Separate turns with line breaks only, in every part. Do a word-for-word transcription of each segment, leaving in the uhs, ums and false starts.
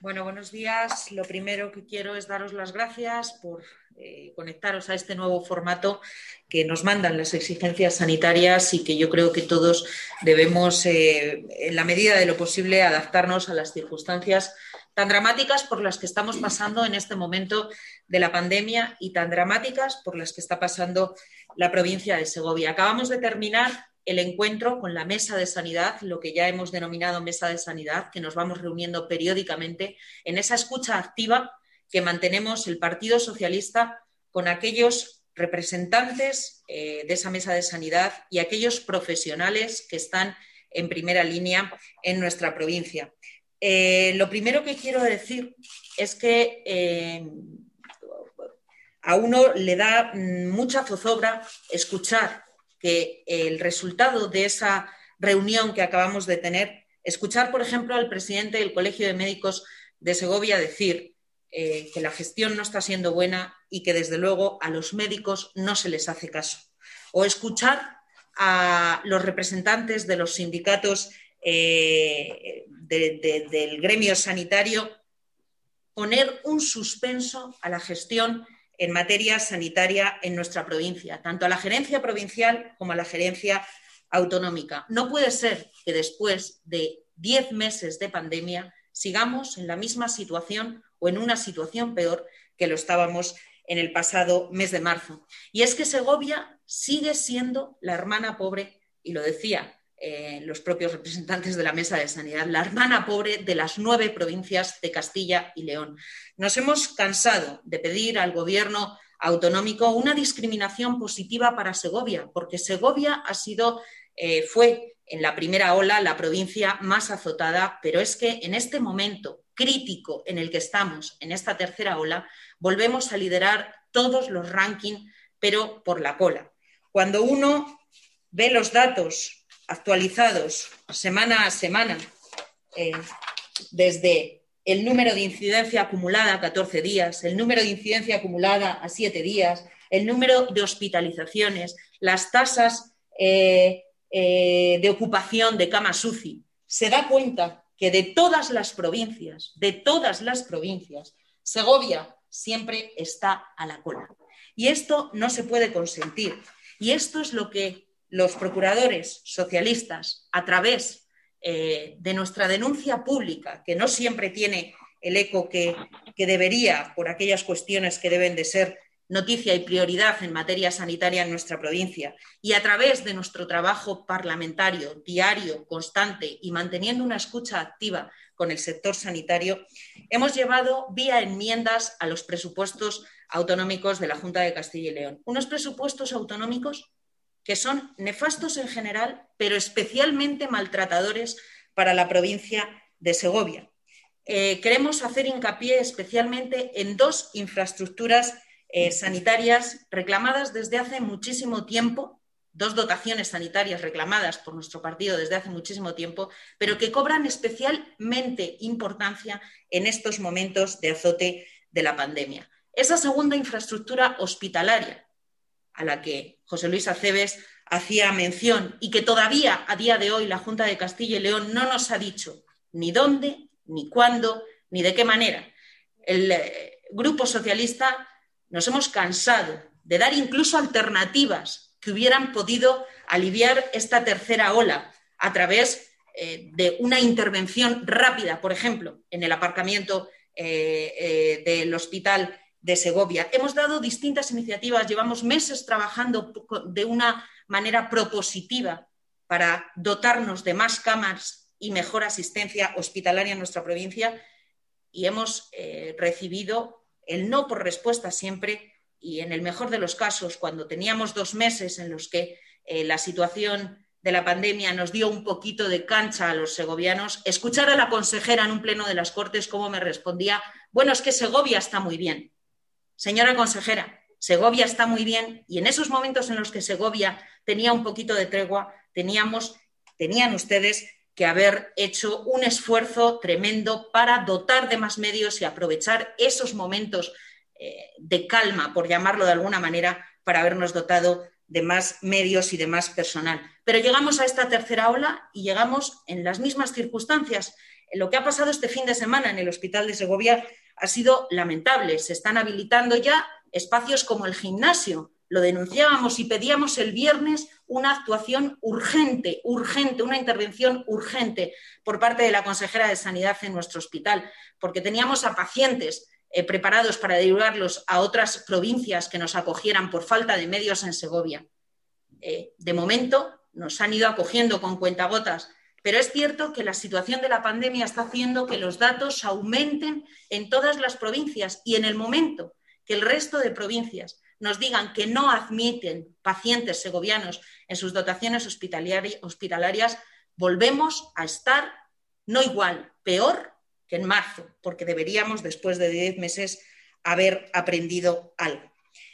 Bueno, buenos días. Lo primero que quiero es daros las gracias por eh, conectaros a este nuevo formato que nos mandan las exigencias sanitarias y que yo creo que todos debemos, eh, en la medida de lo posible, adaptarnos a las circunstancias tan dramáticas por las que estamos pasando en este momento de la pandemia y tan dramáticas por las que está pasando la provincia de Segovia. Acabamos de terminar el encuentro con la Mesa de Sanidad, lo que ya hemos denominado Mesa de Sanidad, que nos vamos reuniendo periódicamente en esa escucha activa que mantenemos el Partido Socialista con aquellos representantes eh, de esa Mesa de Sanidad y aquellos profesionales que están en primera línea en nuestra provincia. Eh, lo primero que quiero decir es que eh, a uno le da mucha zozobra escuchar que el resultado de esa reunión que acabamos de tener, escuchar, por ejemplo, al presidente del Colegio de Médicos de Segovia decir eh, que la gestión no está siendo buena y que, desde luego, a los médicos no se les hace caso. O escuchar a los representantes de los sindicatos eh, de, de, del gremio sanitario poner un suspenso a la gestión en materia sanitaria en nuestra provincia, tanto a la gerencia provincial como a la gerencia autonómica. No puede ser que después de diez meses de pandemia sigamos en la misma situación o en una situación peor que lo estábamos en el pasado mes de marzo. Y es que Segovia sigue siendo la hermana pobre, y lo decía eh, los propios representantes de la Mesa de Sanidad, la hermana pobre de las nueve provincias de Castilla y León. Nos hemos cansado de pedir al gobierno autonómico una discriminación positiva para Segovia, porque Segovia ha sido, eh, fue en la primera ola la provincia más azotada, pero es que en este momento crítico en el que estamos, en esta tercera ola, volvemos a liderar todos los rankings, pero por la cola. Cuando uno ve los datos actualizados semana a semana, eh, desde el número de incidencia acumulada a catorce días, el número de incidencia acumulada a siete días, el número de hospitalizaciones, las tasas eh, eh, de ocupación de camas U C I, se da cuenta que de todas las provincias, de todas las provincias, Segovia siempre está a la cola. Y esto no se puede consentir. Y esto es lo que los procuradores socialistas, a través eh, de nuestra denuncia pública, que no siempre tiene el eco que, que debería por aquellas cuestiones que deben de ser noticia y prioridad en materia sanitaria en nuestra provincia, y a través de nuestro trabajo parlamentario diario, constante y manteniendo una escucha activa con el sector sanitario, hemos llevado vía enmiendas a los presupuestos autonómicos de la Junta de Castilla y León. Unos presupuestos autonómicos que son nefastos en general, pero especialmente maltratadores para la provincia de Segovia. Eh, queremos hacer hincapié especialmente en dos infraestructuras eh, sanitarias reclamadas desde hace muchísimo tiempo, dos dotaciones sanitarias reclamadas por nuestro partido desde hace muchísimo tiempo, pero que cobran especialmente importancia en estos momentos de azote de la pandemia. Esa segunda infraestructura hospitalaria, a la que José Luis Acebes hacía mención y que todavía a día de hoy la Junta de Castilla y León no nos ha dicho ni dónde, ni cuándo, ni de qué manera. El eh, Grupo Socialista nos hemos cansado de dar incluso alternativas que hubieran podido aliviar esta tercera ola a través eh, de una intervención rápida, por ejemplo, en el aparcamiento eh, eh, del hospital de Segovia. Hemos dado distintas iniciativas, llevamos meses trabajando de una manera propositiva para dotarnos de más camas y mejor asistencia hospitalaria en nuestra provincia, y hemos eh, recibido el no por respuesta siempre, y en el mejor de los casos, cuando teníamos dos meses en los que eh, la situación de la pandemia nos dio un poquito de cancha a los segovianos, escuchar a la consejera en un pleno de las Cortes cómo me respondía: bueno, es que Segovia está muy bien. Señora consejera, Segovia está muy bien, y en esos momentos en los que Segovia tenía un poquito de tregua, teníamos, tenían ustedes que haber hecho un esfuerzo tremendo para dotar de más medios y aprovechar esos momentos eh, de calma, por llamarlo de alguna manera, para habernos dotado de más medios y de más personal. Pero llegamos a esta tercera ola y llegamos en las mismas circunstancias. Lo que ha pasado este fin de semana en el Hospital de Segovia ha sido lamentable. Se están habilitando ya espacios como el gimnasio. Lo denunciábamos y pedíamos el viernes una actuación urgente, urgente, una intervención urgente por parte de la consejera de Sanidad en nuestro hospital, porque teníamos a pacientes eh, preparados para derivarlos a otras provincias que nos acogieran por falta de medios en Segovia. Eh, de momento nos han ido acogiendo con cuentagotas, pero es cierto que la situación de la pandemia está haciendo que los datos aumenten en todas las provincias y en el momento que el resto de provincias nos digan que no admiten pacientes segovianos en sus dotaciones hospitalarias, volvemos a estar no igual, peor que en marzo, porque deberíamos, después de diez meses, haber aprendido algo.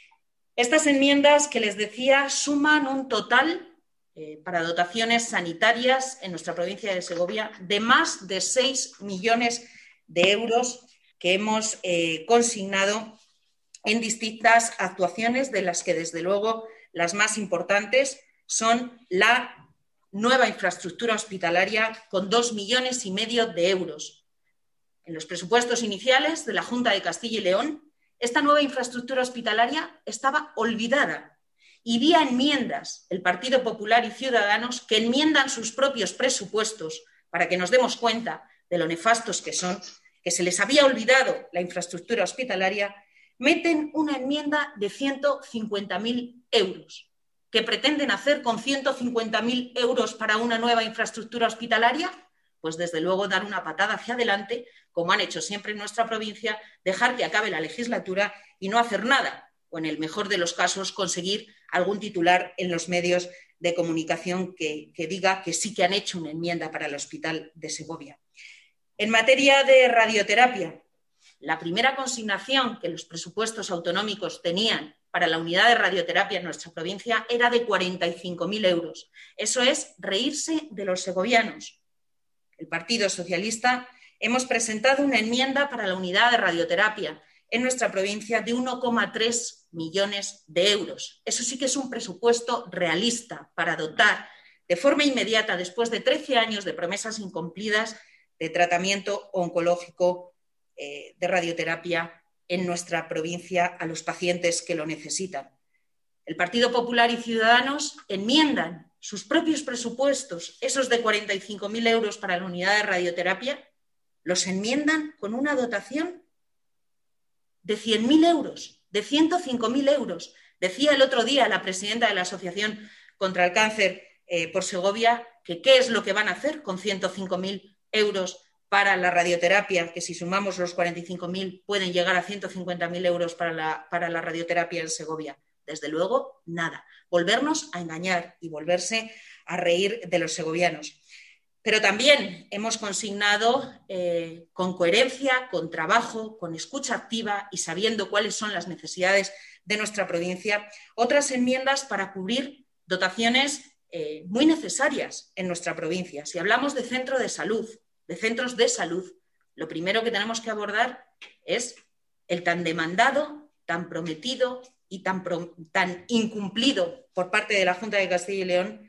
Estas enmiendas que les decía suman un total eh, para dotaciones sanitarias en nuestra provincia de Segovia de más de seis millones de euros que hemos eh, consignado en distintas actuaciones, de las que desde luego las más importantes son la nueva infraestructura hospitalaria con dos millones y medio de euros. En los presupuestos iniciales de la Junta de Castilla y León, esta nueva infraestructura hospitalaria estaba olvidada y vía enmiendas el Partido Popular y Ciudadanos, que enmiendan sus propios presupuestos para que nos demos cuenta de lo nefastos que son, que se les había olvidado la infraestructura hospitalaria, meten una enmienda de ciento cincuenta mil euros. ¿Qué pretenden hacer con ciento cincuenta mil euros para una nueva infraestructura hospitalaria? Pues desde luego dar una patada hacia adelante, como han hecho siempre en nuestra provincia, dejar que acabe la legislatura y no hacer nada, o en el mejor de los casos conseguir algún titular en los medios de comunicación que, que diga que sí que han hecho una enmienda para el Hospital de Segovia. En materia de radioterapia, la primera consignación que los presupuestos autonómicos tenían para la unidad de radioterapia en nuestra provincia era de cuarenta y cinco mil euros. Eso es reírse de los segovianos. El Partido Socialista hemos presentado una enmienda para la unidad de radioterapia en nuestra provincia de uno coma tres millones de euros. Eso sí que es un presupuesto realista para dotar de forma inmediata, después de trece años de promesas incumplidas, de tratamiento oncológico eh, de radioterapia en nuestra provincia a los pacientes que lo necesitan. El Partido Popular y Ciudadanos enmiendan sus propios presupuestos, esos de cuarenta y cinco mil euros para la unidad de radioterapia, los enmiendan con una dotación de cien mil euros, de ciento cinco mil euros. Decía el otro día la presidenta de la Asociación contra el Cáncer eh, por Segovia que qué es lo que van a hacer con ciento cinco mil euros para la radioterapia, que si sumamos los cuarenta y cinco mil pueden llegar a ciento cincuenta mil euros para la, para la radioterapia en Segovia. Desde luego, nada. Volvernos a engañar y volverse a reír de los segovianos. Pero también hemos consignado eh, con coherencia, con trabajo, con escucha activa y sabiendo cuáles son las necesidades de nuestra provincia, otras enmiendas para cubrir dotaciones eh, muy necesarias en nuestra provincia. Si hablamos de centro de salud, de centros de salud, lo primero que tenemos que abordar es el tan demandado, tan prometido y tan, pro, tan incumplido por parte de la Junta de Castilla y León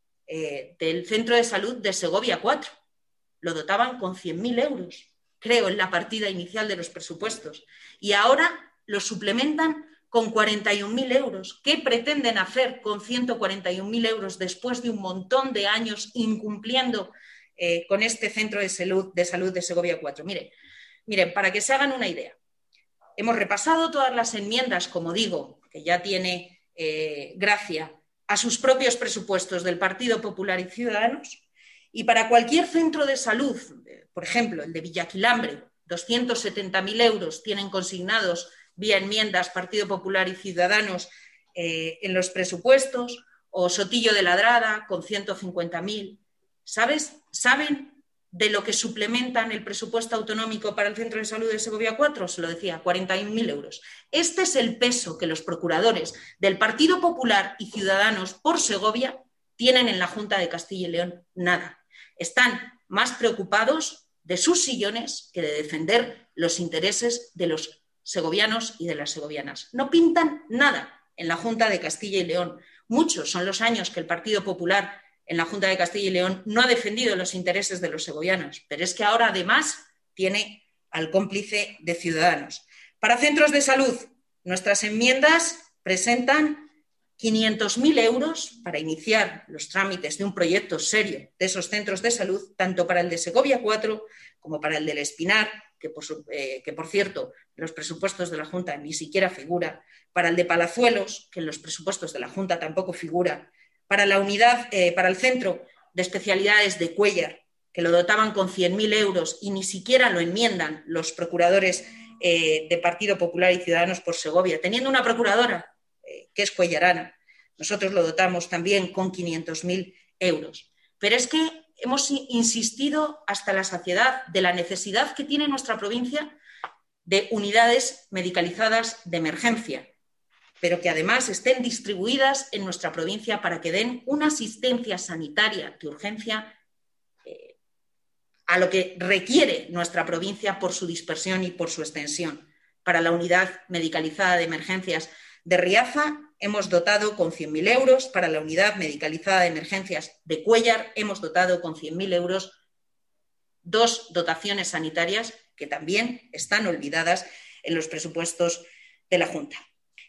eh, del Centro de Salud de Segovia cuatro. Lo dotaban con cien mil euros, creo, en la partida inicial de los presupuestos. Y ahora lo suplementan con cuarenta y un mil euros. ¿Qué pretenden hacer con ciento cuarenta y un mil euros después de un montón de años incumpliendo eh, con este Centro de Salud de, salud de Segovia cuatro? Miren, miren, para que se hagan una idea. Hemos repasado todas las enmiendas, como digo, que ya tiene eh, gracia a sus propios presupuestos del Partido Popular y Ciudadanos, y para cualquier centro de salud, por ejemplo, el de Villaquilambre, doscientos setenta mil euros tienen consignados vía enmiendas Partido Popular y Ciudadanos eh, en los presupuestos, o Sotillo de Ladrada con ciento cincuenta mil. ¿Sabes? ¿Saben de lo que suplementan el presupuesto autonómico para el Centro de Salud de Segovia cuatro? Se lo decía, cuarenta y un mil euros. Este es el peso que los procuradores del Partido Popular y Ciudadanos por Segovia tienen en la Junta de Castilla y León. Nada. Están más preocupados de sus sillones que de defender los intereses de los segovianos y de las segovianas. No pintan nada en la Junta de Castilla y León. Muchos son los años que el Partido Popular en la Junta de Castilla y León no ha defendido los intereses de los segovianos, pero es que ahora además tiene al cómplice de Ciudadanos. Para centros de salud, nuestras enmiendas presentan quinientos mil euros para iniciar los trámites de un proyecto serio de esos centros de salud, tanto para el de Segovia cuatro como para el del Espinar, que por, eh, que por cierto en los presupuestos de la Junta ni siquiera figura, para el de Palazuelos, que en los presupuestos de la Junta tampoco figura, para la unidad, eh, para el centro de especialidades de Cuéllar, que lo dotaban con cien mil euros y ni siquiera lo enmiendan los procuradores eh, de Partido Popular y Ciudadanos por Segovia, teniendo una procuradora eh, que es cuellarana. Nosotros lo dotamos también con quinientos mil euros. Pero es que hemos insistido hasta la saciedad de la necesidad que tiene nuestra provincia de unidades medicalizadas de emergencia, pero que además estén distribuidas en nuestra provincia para que den una asistencia sanitaria de urgencia eh, a lo que requiere nuestra provincia por su dispersión y por su extensión. Para la unidad medicalizada de emergencias de Riaza hemos dotado con cien mil euros, para la unidad medicalizada de emergencias de Cuéllar hemos dotado con cien mil euros, dos dotaciones sanitarias que también están olvidadas en los presupuestos de la Junta.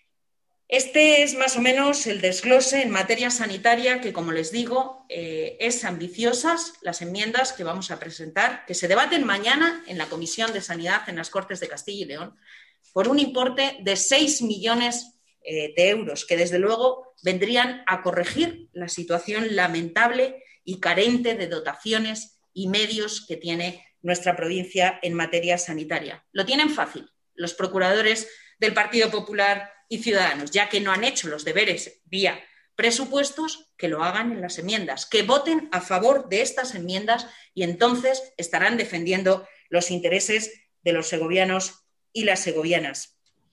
Este es más o menos el desglose en materia sanitaria que, como les digo, eh, es ambiciosas las enmiendas que vamos a presentar, que se debaten mañana en la Comisión de Sanidad en las Cortes de Castilla y León, por un importe de seis millones eh, de euros, que desde luego vendrían a corregir la situación lamentable y carente de dotaciones y medios que tiene nuestra provincia en materia sanitaria. Lo tienen fácil los procuradores del Partido Popular y Ciudadanos, ya que no han hecho los deberes vía presupuestos, que lo hagan en las enmiendas, que voten a favor de estas enmiendas y entonces estarán defendiendo los intereses de los segovianos y las segovianas.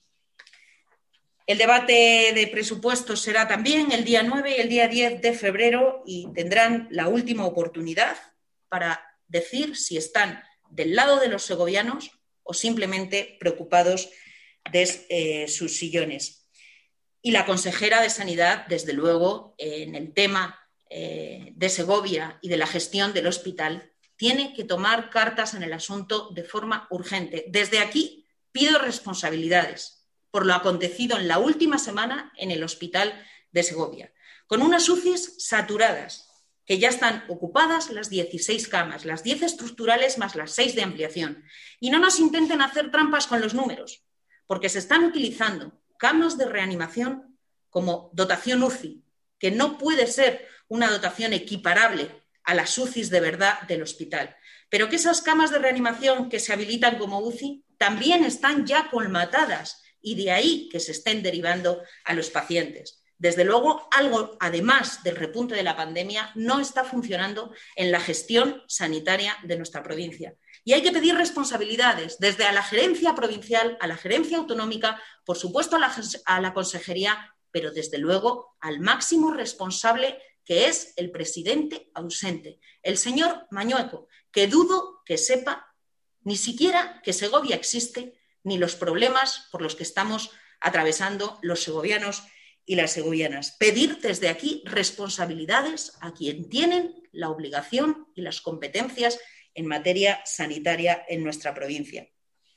El debate de presupuestos será también el día nueve y el día diez de febrero y tendrán la última oportunidad para decir si están del lado de los segovianos o simplemente preocupados de eh, sus sillones. Y la consejera de Sanidad, desde luego, eh, en el tema eh, de Segovia y de la gestión del hospital, tiene que tomar cartas en el asunto de forma urgente. Desde aquí pido responsabilidades por lo acontecido en la última semana en el hospital de Segovia, con unas U C Is saturadas, que ya están ocupadas las dieciséis camas, las diez estructurales más las seis de ampliación. Y no nos intenten hacer trampas con los números, porque se están utilizando camas de reanimación como dotación U C I, que no puede ser una dotación equiparable a las U C Is de verdad del hospital, pero que esas camas de reanimación que se habilitan como U C I también están ya colmatadas y de ahí que se estén derivando a los pacientes. Desde luego, algo, además del repunte de la pandemia, no está funcionando en la gestión sanitaria de nuestra provincia. Y hay que pedir responsabilidades, desde a la gerencia provincial, a la gerencia autonómica, por supuesto a la, a la consejería, pero desde luego al máximo responsable, que es el presidente ausente, el señor Mañueco, que dudo que sepa ni siquiera que Segovia existe, ni los problemas por los que estamos atravesando los segovianos y las segovianas. Pedir desde aquí responsabilidades a quien tienen la obligación y las competencias en materia sanitaria en nuestra provincia.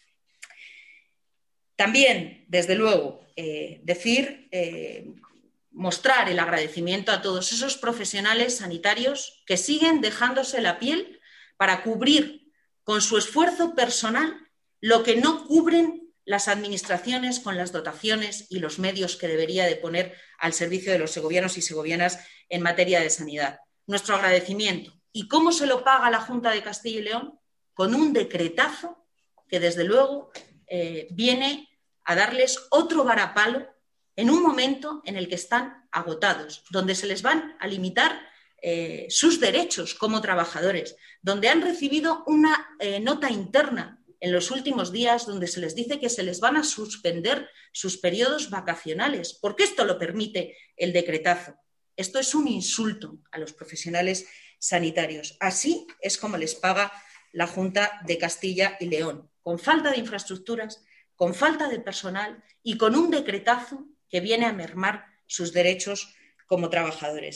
También, desde luego, eh, decir, eh, mostrar el agradecimiento a todos esos profesionales sanitarios que siguen dejándose la piel para cubrir con su esfuerzo personal lo que no cubren las administraciones con las dotaciones y los medios que debería de poner al servicio de los segovianos y segovianas en materia de sanidad. Nuestro agradecimiento. ¿Y cómo se lo paga la Junta de Castilla y León? Con un decretazo que, desde luego, eh, viene a darles otro varapalo en un momento en el que están agotados, donde se les van a limitar eh, sus derechos como trabajadores, donde han recibido una eh, nota interna en los últimos días donde se les dice que se les van a suspender sus periodos vacacionales, porque esto lo permite el decretazo. Esto es un insulto a los profesionales sanitarios. Así es como les paga la Junta de Castilla y León, con falta de infraestructuras, con falta de personal y con un decretazo que viene a mermar sus derechos como trabajadores.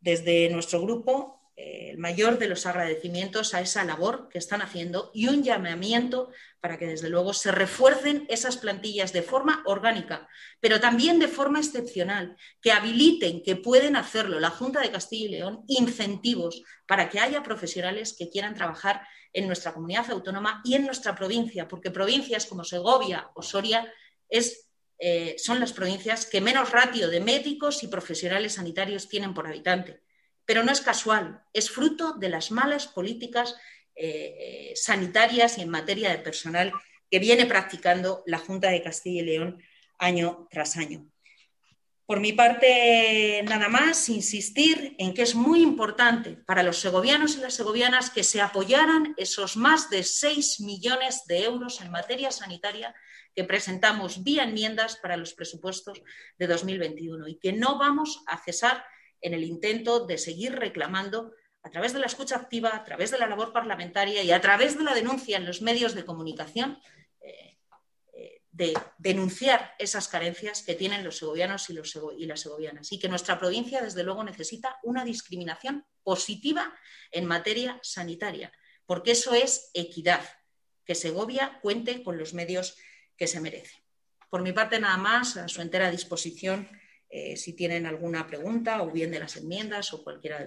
desde nuestro grupo, eh, el mayor de los agradecimientos a esa labor que están haciendo y un llamamiento para que, desde luego, se refuercen esas plantillas de forma orgánica, pero también de forma excepcional, que habiliten, que pueden hacerlo la Junta de Castilla y León, incentivos para que haya profesionales que quieran trabajar en nuestra comunidad autónoma y en nuestra provincia, porque provincias como Segovia o Soria es, eh, son las provincias que menos ratio de médicos y profesionales sanitarios tienen por habitante. Pero no es casual, es fruto de las malas políticas eh, sanitarias y en materia de personal que viene practicando la Junta de Castilla y León año tras año. Por mi parte, nada más, insistir en que es muy importante para los segovianos y las segovianas que se apoyaran esos más de seis millones de euros en materia sanitaria que presentamos vía enmiendas para los presupuestos de dos mil veintiuno y que no vamos a cesar en el intento de seguir reclamando a través de la escucha activa, a través de la labor parlamentaria y a través de la denuncia en los medios de comunicación, eh, eh, de denunciar esas carencias que tienen los segovianos y, los sego y las segovianas y que nuestra provincia, desde luego, necesita una discriminación positiva en materia sanitaria, porque eso es equidad, que Segovia cuente con los medios que se merece. Por mi parte, nada más, a su entera disposición. Eh, si tienen alguna pregunta o bien de las enmiendas o cualquiera de